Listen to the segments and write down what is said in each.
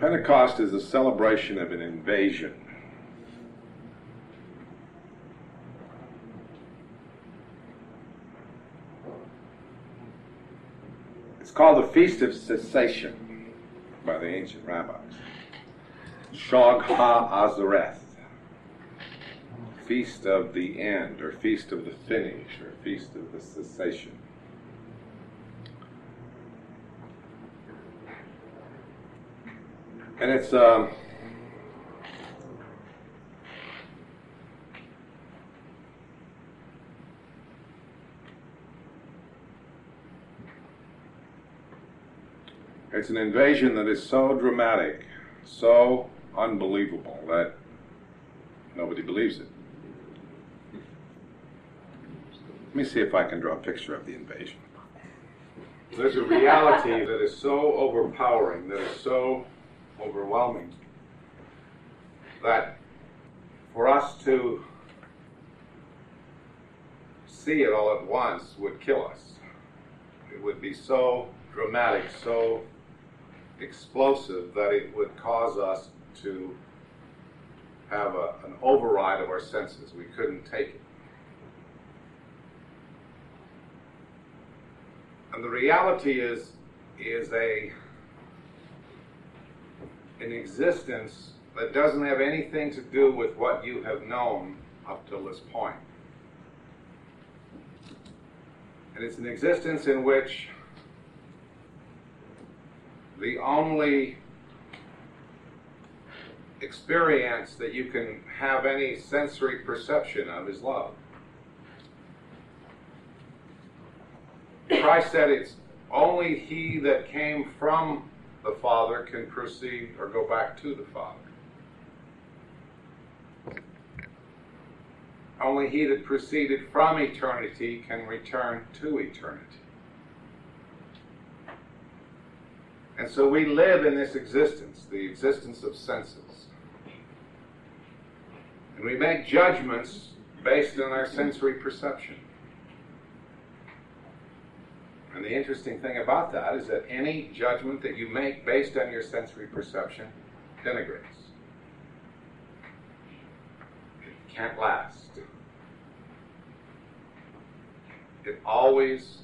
Pentecost is a celebration of an invasion. It's called the Feast of Cessation by the ancient rabbis. Shog HaAzareth, Feast of the End, or Feast of the Finish, or Feast of the Cessation. And it's an invasion that is so dramatic, so unbelievable that nobody believes it. Let me see if I can draw a picture of the invasion. There's a reality that is so overpowering, that is so overwhelming, that for us to see it all at once would kill us. It would be so dramatic, so explosive, that it would cause us to have an override of our senses. We couldn't take it. And the reality is an existence that doesn't have anything to do with what you have known up till this point. And it's an existence in which the only experience that you can have any sensory perception of is love. Christ said it's only he that came from the Father can proceed or go back to the Father. Only he that proceeded from eternity can return to eternity. And so we live in this existence, the existence of senses. And we make judgments based on our sensory perception. And the interesting thing about that is that any judgment that you make based on your sensory perception denigrates. It can't last. It always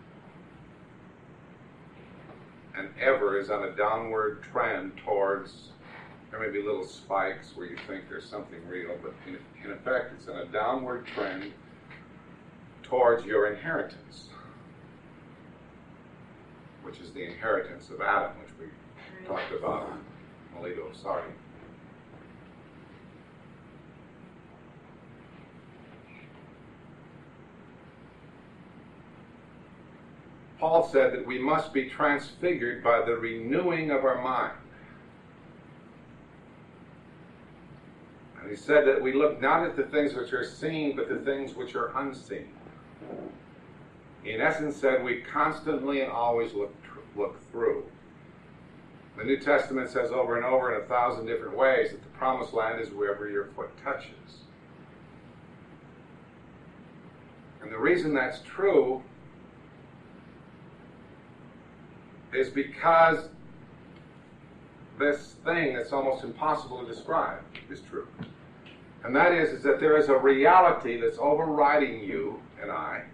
and ever is on a downward trend towards, there may be little spikes where you think there's something real, but in effect it's on a downward trend towards your inheritance, which is the inheritance of Adam, which we talked about in Melito Sardi. Paul said that we must be transfigured by the renewing of our mind. And he said that we look not at the things which are seen, but the things which are unseen. He in essence said we constantly and always look through. The New Testament says over and over in 1,000 different ways that the promised land is wherever your foot touches. And the reason that's true is because this thing that's almost impossible to describe is true. And that is that there is a reality that's overriding you and I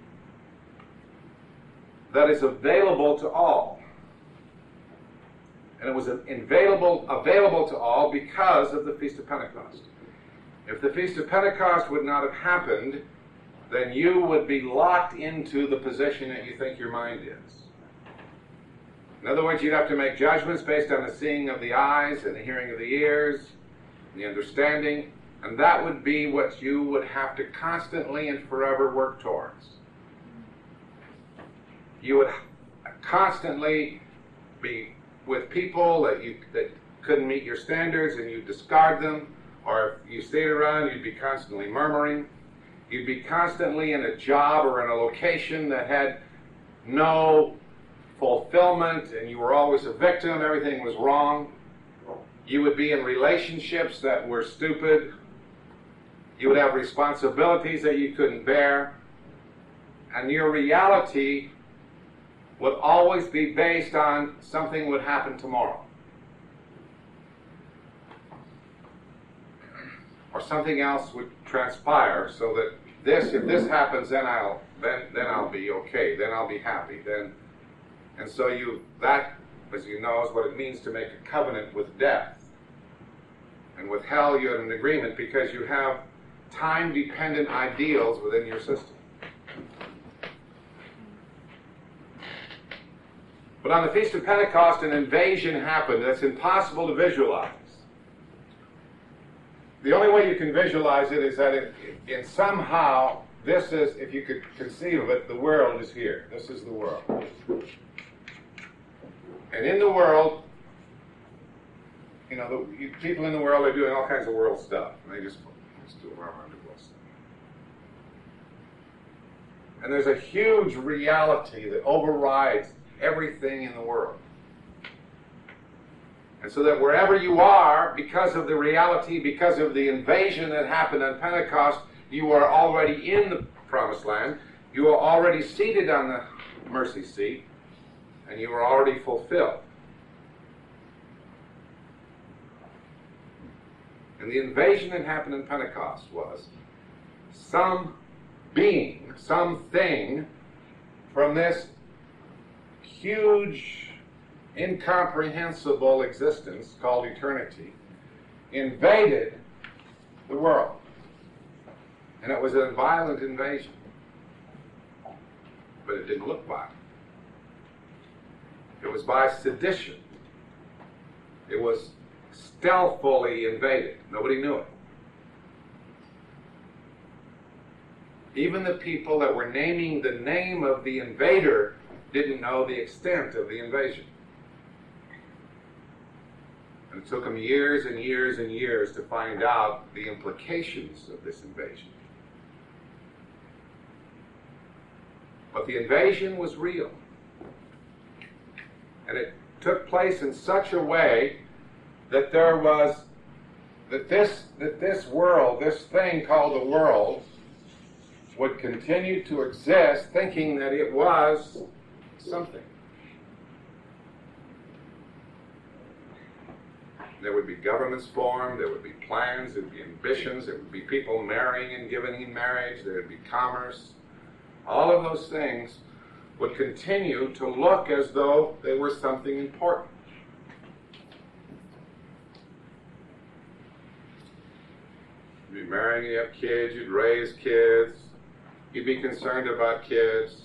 that is available to all. And it was available to all because of the Feast of Pentecost. If the Feast of Pentecost would not have happened, then you would be locked into the position that you think your mind is. In other words, you'd have to make judgments based on the seeing of the eyes and the hearing of the ears, and the understanding, and that would be what you would have to constantly and forever work towards. You would constantly be with people that couldn't meet your standards, and you discard them, or if you stayed around, you'd be constantly murmuring. You'd be constantly in a job or in a location that had no fulfillment, and you were always a victim, everything was wrong. You would be in relationships that were stupid. You would have responsibilities that you couldn't bear. And your reality would always be based on something would happen tomorrow. or something else would transpire so that this, if this happens, then I'll be okay, then I'll be happy, and so that, as you know, is what it means to make a covenant with death. And with hell, you have an agreement because you have time-dependent ideals within your system. But on the Feast of Pentecost, an invasion happened that's impossible to visualize. The only way you can visualize it is that in somehow, this is, if you could conceive of it, the world is here. This is the world. And in the world, you know, people in the world are doing all kinds of world stuff. And they just do world stuff. And there's a huge reality that overrides everything in the world. And so that wherever you are, because of the reality, because of the invasion that happened on Pentecost, you are already in the promised land. You are already seated on the mercy seat. And you are already fulfilled. And the invasion that happened in Pentecost was some being, something from this huge, incomprehensible existence called eternity invaded the world. And it was a violent invasion. But it didn't look violent. It was by sedition. It was stealthily invaded. Nobody knew it. Even the people that were naming the name of the invader didn't know the extent of the invasion. And it took them years and years and years to find out the implications of this invasion. But the invasion was real. And it took place in such a way that this world, this thing called the world, would continue to exist thinking that it was something. There would be governments formed, there would be plans, there would be ambitions, there would be people marrying and giving in marriage, there would be commerce. All of those things would continue to look as though they were something important. You'd be marrying, you have kids, you'd raise kids, you'd be concerned about kids.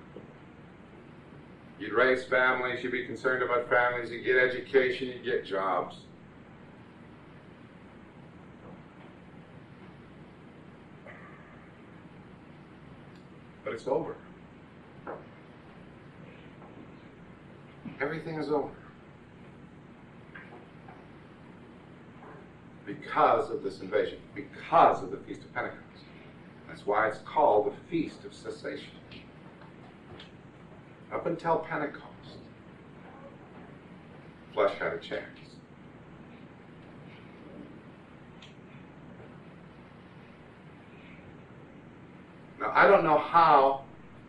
You'd raise families, you'd be concerned about families, you'd get education, you'd get jobs. But it's over. Everything is over. Because of this invasion, because of the Feast of Pentecost. That's why it's called the Feast of Cessation. Up until Pentecost, flesh had a chance. Now, I don't know how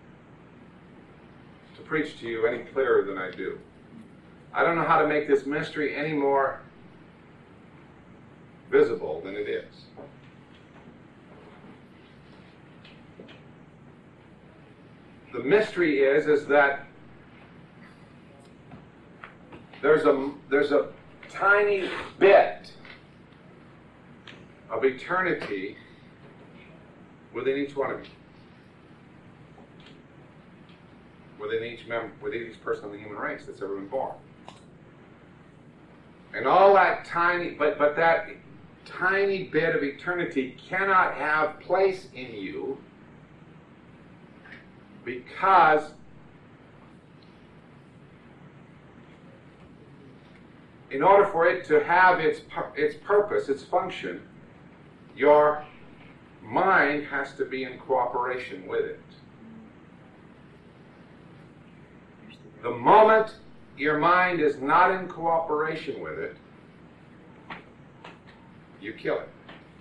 to preach to you any clearer than I do. I don't know how to make this mystery any more visible than it is. The mystery is that there's a tiny bit of eternity within each one of you. Within each person in the human race that's ever been born. And all that but that tiny bit of eternity cannot have place in you because in order for it to have its purpose, its function, your mind has to be in cooperation with it. The moment your mind is not in cooperation with it, you kill it.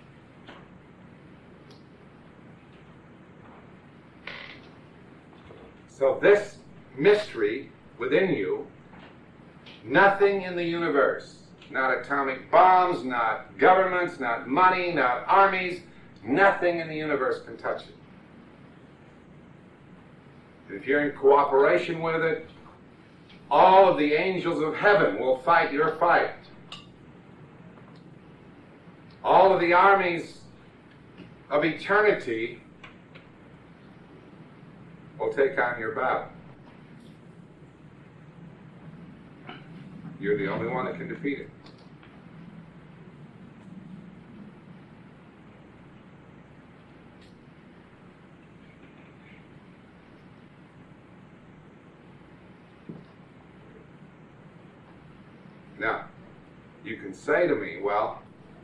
So this mystery within you, nothing in the universe not atomic bombs, not governments, not money, not armies. Nothing in the universe can touch it. And if you're in cooperation with it, all of the angels of heaven will fight your fight. All of the armies of eternity will take on your battle. You're the only one that can defeat it. Now, you can say to me, well,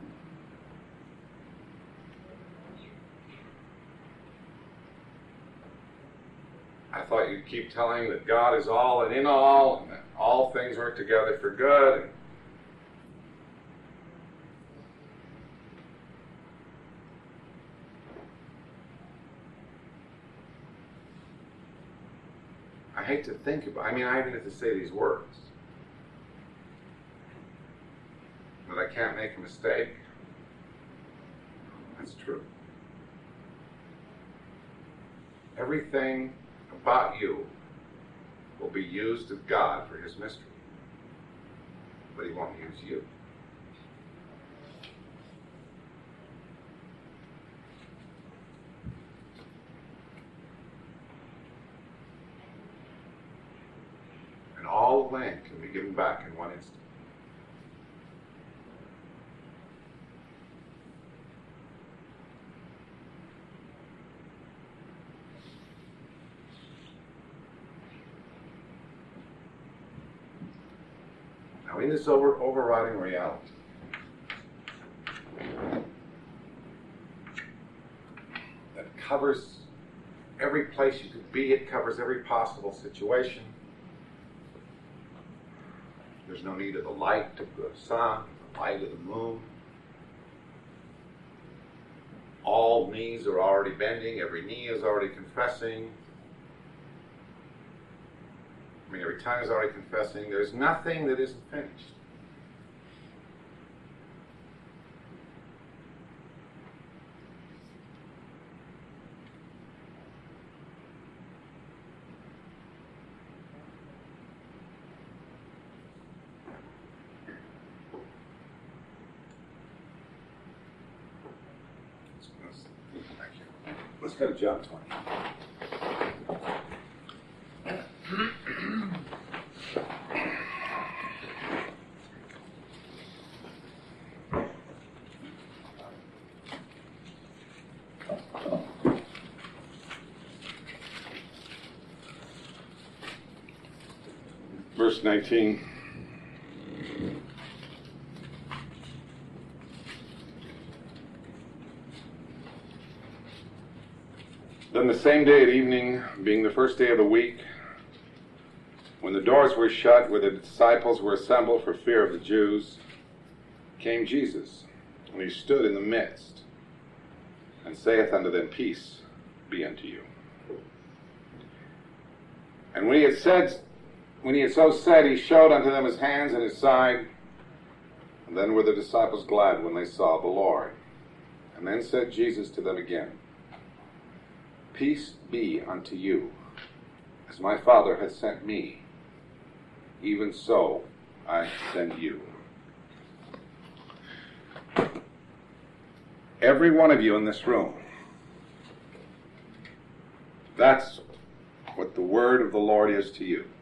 I thought you'd keep telling that God is all and in all, and that all things work together for good. I hate to think about, I even have to say these words. That I can't make a mistake. That's true. Everything about you will be used of God for His mystery. But He won't use you. And all the land can be given back in one instant. In this overriding reality, that covers every place you could be, it covers every possible situation. There's no need of the light of the sun, the light of the moon. All knees are already bending, every knee is already confessing. Every tongue is already confessing. There's nothing that isn't finished. Let's go to John 20. Verse 19. Then the same day at evening, being the first day of the week, when the doors were shut where the disciples were assembled for fear of the Jews, came Jesus, and he stood in the midst, and saith unto them, Peace be unto you. And when he had so said, he showed unto them his hands and his side. And then were the disciples glad when they saw the Lord. And then said Jesus to them again, Peace be unto you. As my Father hath sent me, even so I send you. Every one of you in this room, that's what the word of the Lord is to you.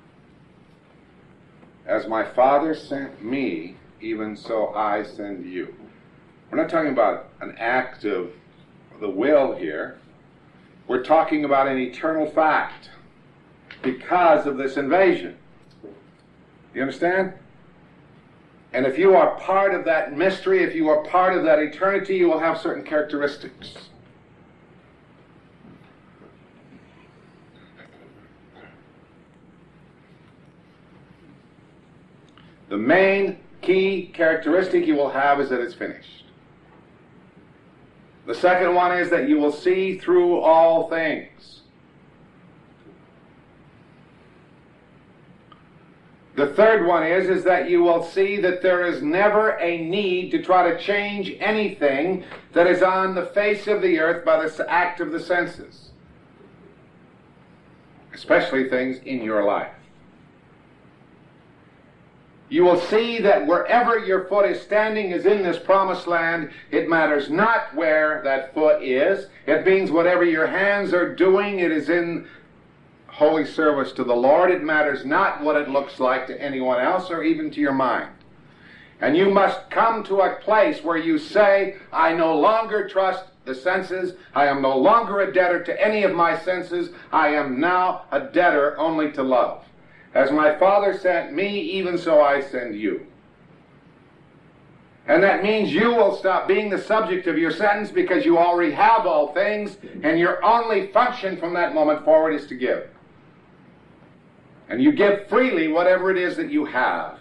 As my Father sent me, even so I send you. We're not talking about an act of the will here. We're talking about an eternal fact because of this invasion. You understand? And if you are part of that mystery, if you are part of that eternity, you will have certain characteristics. The main key characteristic you will have is that it's finished. The second one is that you will see through all things. The third one is that you will see that there is never a need to try to change anything that is on the face of the earth by the act of the senses, especially things in your life. You will see that wherever your foot is standing is in this promised land. It matters not where that foot is. It means whatever your hands are doing, it is in holy service to the Lord. It matters not what it looks like to anyone else or even to your mind. And you must come to a place where you say, I no longer trust the senses. I am no longer a debtor to any of my senses. I am now a debtor only to love. As my Father sent me, even so I send you. And that means you will stop being the subject of your sentence because you already have all things, and your only function from that moment forward is to give. And you give freely whatever it is that you have.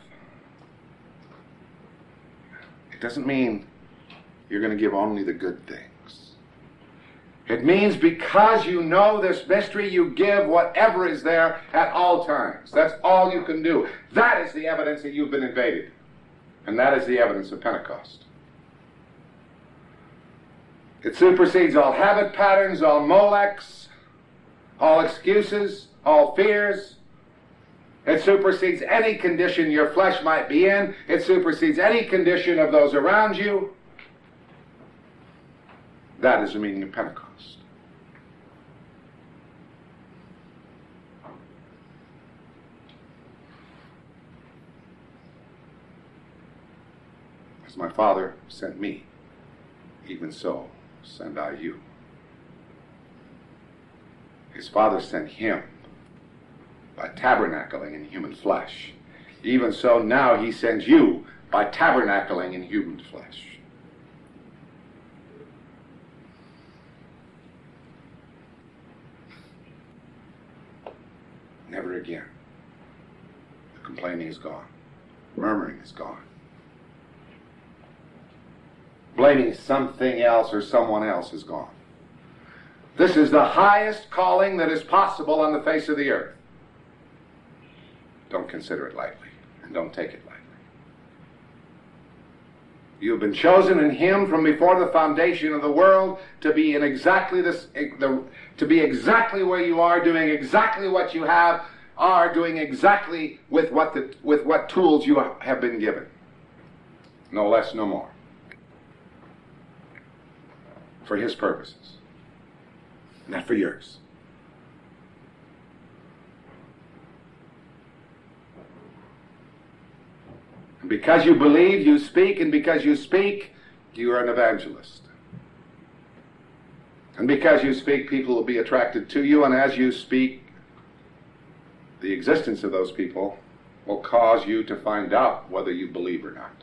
It doesn't mean you're going to give only the good things. It means because you know this mystery, you give whatever is there at all times. That's all you can do. That is the evidence that you've been invaded. And that is the evidence of Pentecost. It supersedes all habit patterns, all Molechs, all excuses, all fears. It supersedes any condition your flesh might be in. It supersedes any condition of those around you. That is the meaning of Pentecost. As my Father sent me, even so send I you. His Father sent him by tabernacling in human flesh. Even so now he sends you by tabernacling in human flesh. Never again. The complaining is gone. Murmuring is gone. Blaming something else or someone else is gone. This is the highest calling that is possible on the face of the earth. Don't consider it lightly, and don't take it lightly. You have been chosen in Him from before the foundation of the world to be in exactly this, to be exactly where you are, doing exactly what you are doing exactly with what tools you have been given. No less, no more. For His purposes, not for yours. And because you believe, you speak, and because you speak, you are an evangelist. And because you speak, people will be attracted to you, and as you speak, the existence of those people will cause you to find out whether you believe or not.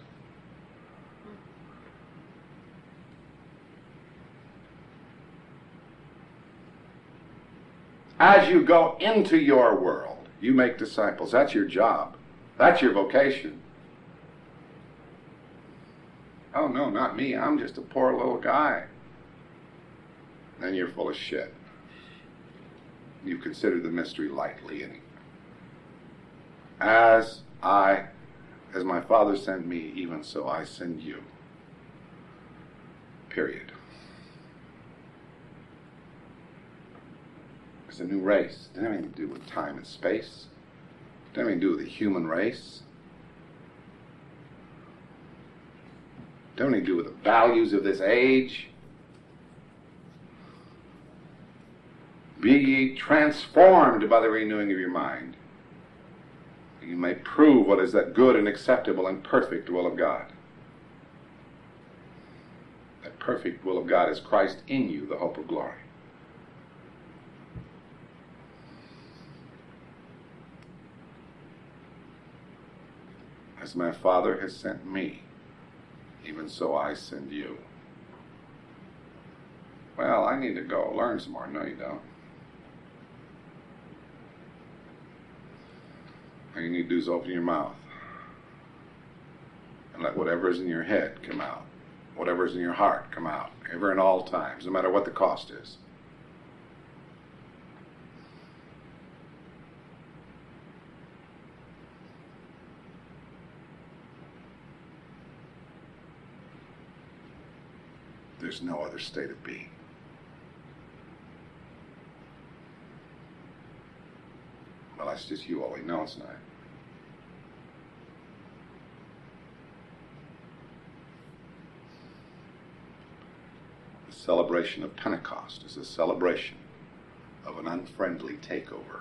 As you go into your world, you make disciples. That's your job. That's your vocation. Oh, no, not me. I'm just a poor little guy. Then you're full of shit. You consider the mystery lightly. And as my Father sent me, even so I send you. Period. It's a new race. It doesn't have anything to do with time and space. It doesn't have anything to do with the human race. It doesn't have anything to do with the values of this age. Be ye transformed by the renewing of your mind, that you may prove what is that good and acceptable and perfect will of God. That perfect will of God is Christ in you, the hope of glory. As my Father has sent me, even so I send you. Well, I need to go learn some more. No, you don't. All you need to do is open your mouth and let whatever is in your head come out. Whatever is in your heart come out. Ever and all times, no matter what the cost is. there's no other state of being. Well, that's just you, Ollie. No, it's not. The celebration of Pentecost is a celebration of an unfriendly takeover.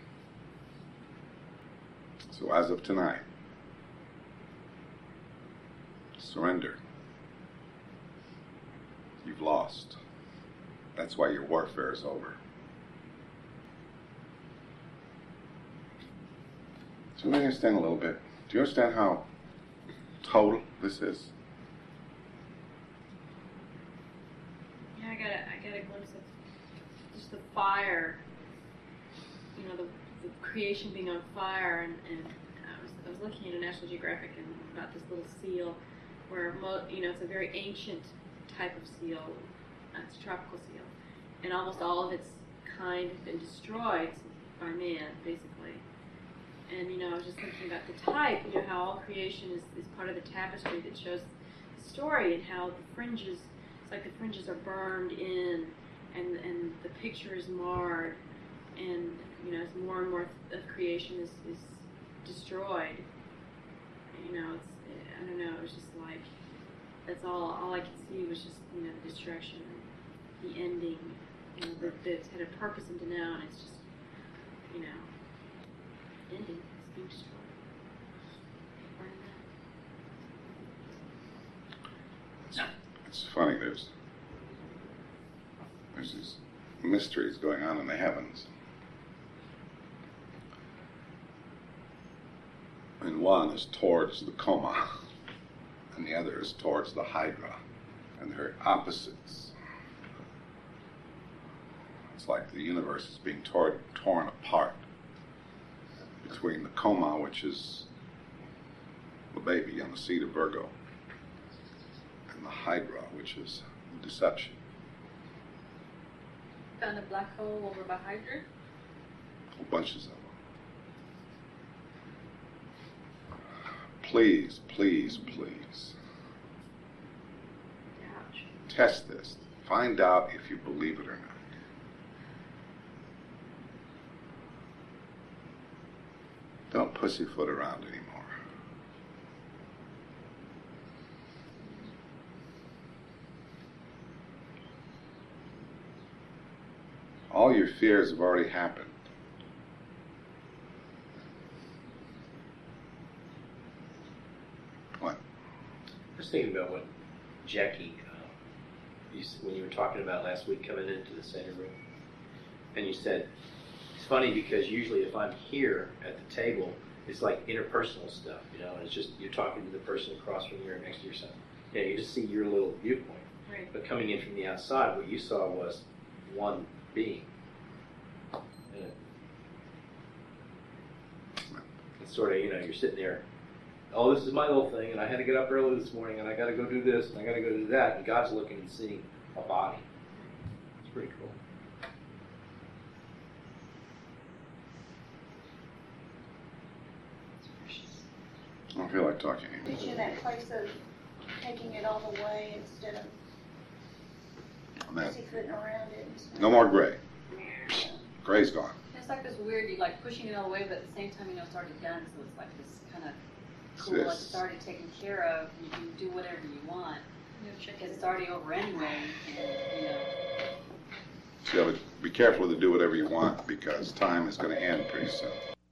So as of tonight, surrender. You've lost. That's why your warfare is over. So let me understand a little bit. Do you understand how total this is? Yeah, I got a glimpse of just the fire. You know, the creation being on fire, and I was looking at a National Geographic and about this little seal, where it's a very ancient type of seal. It's a tropical seal, and almost all of its kind have been destroyed by man, basically. And I was just thinking about the type, how all creation is part of the tapestry that shows the story, and how the fringes, it's like the fringes are burned in, and the picture is marred, and as more and more of creation is destroyed, it's, I don't know, it was just like, that's all I could see was just, the destruction, the ending, that it's had a purpose until now, and it's just, ending, it's being destroyed. It's funny, there's these mysteries going on in the heavens. And one is towards the Coma, and the other is towards the Hydra, and they're opposites. It's like the universe is being torn apart between the Coma, which is the baby on the seed of Virgo, and the Hydra, which is the deception. Found a black hole over by Hydra? Bunches of them. Please, please, please. Ouch. Test this. Find out if you believe it or not. Don't pussyfoot around anymore. All your fears have already happened. What? I was thinking about what Jackie, when you were talking about last week coming into the center room, and you said, it's funny because usually if I'm here at the table, it's like interpersonal stuff, and it's just you're talking to the person across from you or next to yourself. Yeah, you just see your little viewpoint. Right. But coming in from the outside, what you saw was one being. It's sort of, you're sitting there, oh, this is my little thing, and I had to get up early this morning, and I got to go do this, and I got to go do that, and God's looking and seeing a body. It's pretty cool. I don't feel like talking anymore. Put you in that place of taking it all the way instead of pussyfooting around it. No more gray. Gray's gone. It's like this weird, you're like pushing it all away, but at the same time, it's already done, so it's like this kind of cool, like it's already taken care of, and you can do whatever you want, because it's already over anyway, and, So you have to be careful to do whatever you want, because time is going to end pretty soon.